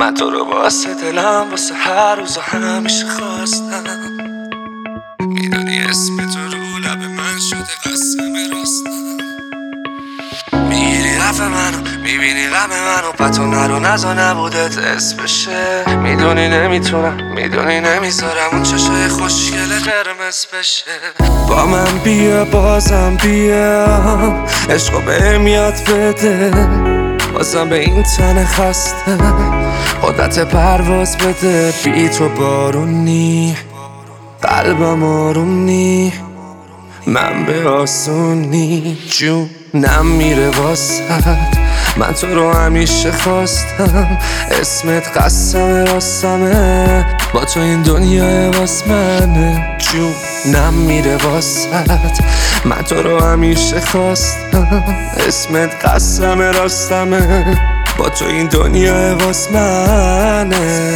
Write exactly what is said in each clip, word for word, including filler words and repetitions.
من تو رو واسه دلم واسه هر روز و همیشه خواستم. میدونی اسم تو رو لب من شده قسم راستم. میگیری حرف منو میبینی غم منو پتو نرو نزا نبودت اسم بشه. میدونی نمیتونم میدونی نمیذارم اون چشای خوشگل قرمز بشه. با من بیا بازم بیا عشقو بهم یاد بده. بازم به این تن خسته قدرت پرواز بده. بی تو بارونی قلبم آروم من به آسونی جونم میره واسد. من تو رو همیشه خواستم اسمت قسم راستمه. با تو این دنیا واس منه جونم میره واسد. من تو رو همیشه خواستم اسمت قسم راستمه. با تو این دنیا واس منه.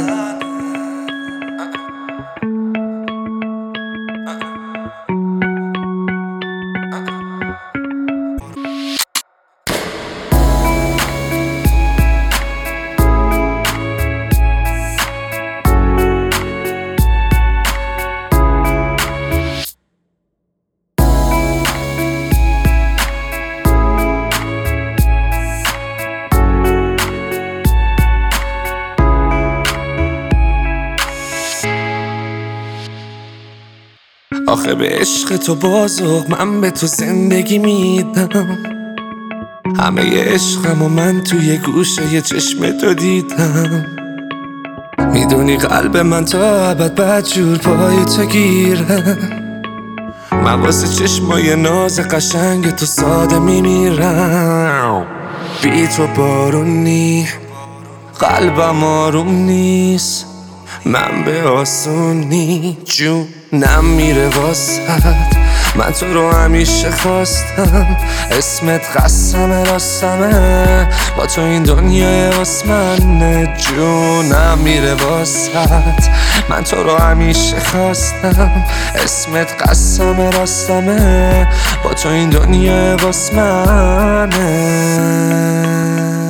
آخه به عشق تو بازو من به تو زندگی میدم. همه عشقم و من توی گوشه یه چشم تو دیدم. میدونی قلب من تا ابد بدجور پای تو گیره. من واسه چشمای ناز قشنگ تو ساده میمیرم. بی تو بارونی قلبم آروم نیست. من به آسونی جونم میره واسد. من تو رو همیشه خواستم اسمت قسم راستمه. با تو این دنیا واس منه جونم میره واسد. من تو رو همیشه خواستم اسمت قسم راستمه. با تو این دنیا واس منه.